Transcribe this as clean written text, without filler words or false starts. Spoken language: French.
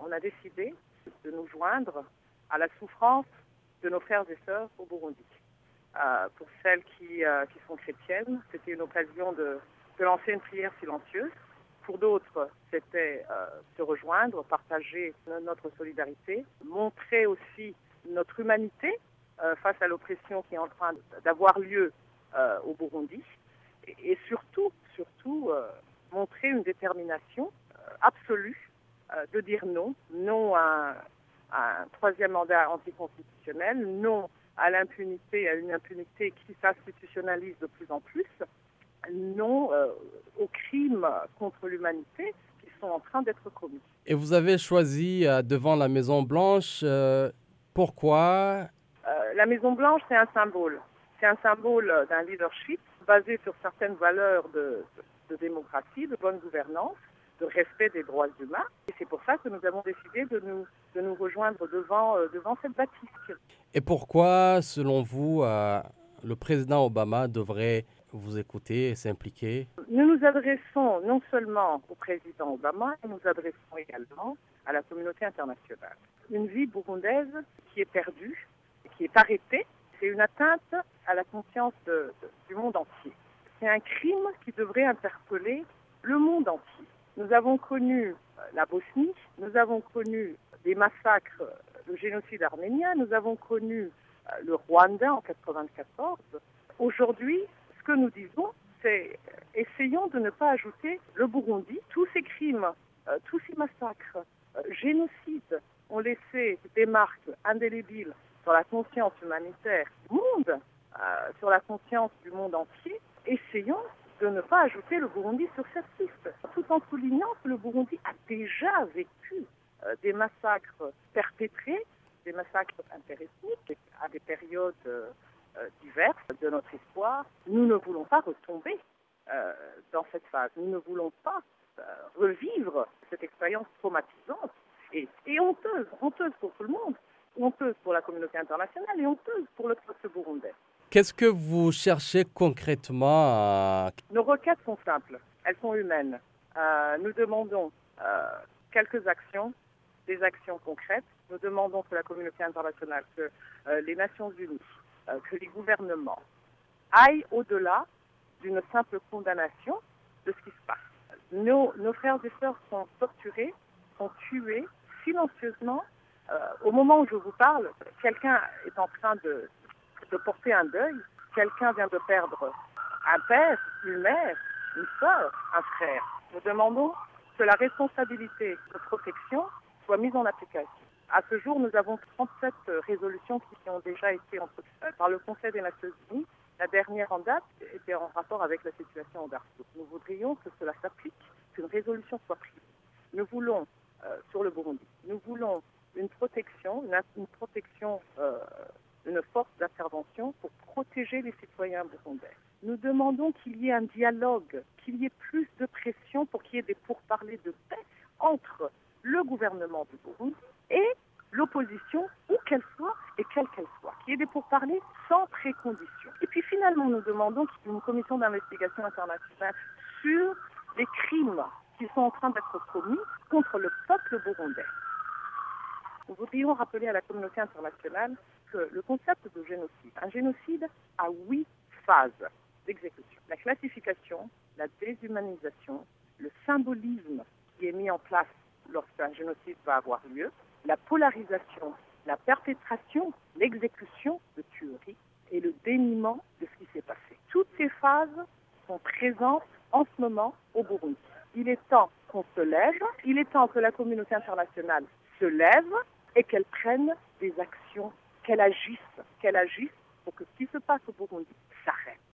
on a décidé de nous joindre à la souffrance de nos frères et sœurs au Burundi. Pour celles qui sont chrétiennes, c'était une occasion de lancer une prière silencieuse. Pour d'autres, c'était se rejoindre, partager notre solidarité, montrer aussi notre humanité face à l'oppression qui est en train d'avoir lieu au Burundi. Et surtout, montrer une détermination absolue de dire non à un troisième mandat anticonstitutionnel, non à l'impunité, à une impunité qui s'institutionnalise de plus en plus, non aux crimes contre l'humanité qui sont en train d'être commis. Et vous avez choisi devant la Maison-Blanche, pourquoi? La Maison-Blanche, c'est un symbole. C'est un symbole d'un leadership basé sur certaines valeurs de démocratie, de bonne gouvernance, de respect des droits humains. Et c'est pour ça que nous avons décidé de nous rejoindre devant cette bâtisse. Et pourquoi, selon vous, le président Obama devrait vous écouter et s'impliquer? Nous nous adressons non seulement au président Obama, nous nous adressons également à la communauté internationale. Une vie burundaise qui est perdue, qui est arrêtée, c'est une atteinte à la conscience du monde entier. C'est un crime qui devrait interpeller le monde entier. Nous avons connu la Bosnie, nous avons connu des massacres, le génocide arménien, nous avons connu le Rwanda en 1994. Aujourd'hui, ce que nous disons, c'est essayons de ne pas ajouter le Burundi. Tous ces crimes, tous ces massacres, génocides ont laissé des marques indélébiles sur la conscience humanitaire du monde, sur la conscience du monde entier. Essayons de ne pas ajouter le Burundi sur cette liste, tout en soulignant que le Burundi a déjà vécu des massacres perpétrés, des massacres interethniques à des périodes diverses de notre histoire. Nous ne voulons pas retomber dans cette phase. Nous ne voulons pas revivre cette expérience traumatisante et honteuse pour tout le monde, honteuse pour la communauté internationale et honteuse pour le peuple burundais. Qu'est-ce que vous cherchez concrètement? Nos requêtes sont simples, elles sont humaines. Nous demandons quelques actions, des actions concrètes. Nous demandons que la communauté internationale, que les Nations Unies, que les gouvernements aillent au-delà d'une simple condamnation de ce qui se passe. Nos frères et sœurs sont torturés, sont tués silencieusement. Au moment où je vous parle, quelqu'un est en train de porter un deuil. Quelqu'un vient de perdre un père, une mère, une sœur, un frère. Nous demandons que la responsabilité de protection soit mise en application. À ce jour, nous avons 37 résolutions qui ont déjà été entreprises par le Conseil des Nations Unies. La dernière en date était en rapport avec la situation en Darfour. Nous voudrions que cela s'applique, qu'une résolution soit prise. Nous voulons, sur le Burundi, nous voulons une protection, une force d'intervention pour protéger les citoyens burundais. Nous demandons qu'il y ait un dialogue, qu'il y ait plus de pression pour qu'il y ait des pourparlers de paix entre le gouvernement du Burundi et l'opposition, où qu'elle soit et quelle qu'elle soit. Qu'il y ait des pourparlers sans précondition. Et puis finalement, nous demandons qu'il y ait une commission d'investigation internationale sur les crimes qui sont en train d'être commis contre le peuple burundais. Nous voudrions rappeler à la communauté internationale que le concept de génocide, un génocide a 8 phases d'exécution. La classification, la déshumanisation, le symbolisme qui est mis en place lorsqu'un génocide va avoir lieu, la polarisation, la perpétration, l'exécution de tueries et le déniement de ce qui s'est passé. Toutes ces phases sont présentes en ce moment au Burundi. Il est temps qu'on se lève, il est temps que la communauté internationale se lève et qu'elle prenne des actions, qu'elle agisse pour que ce qui se passe au Burundi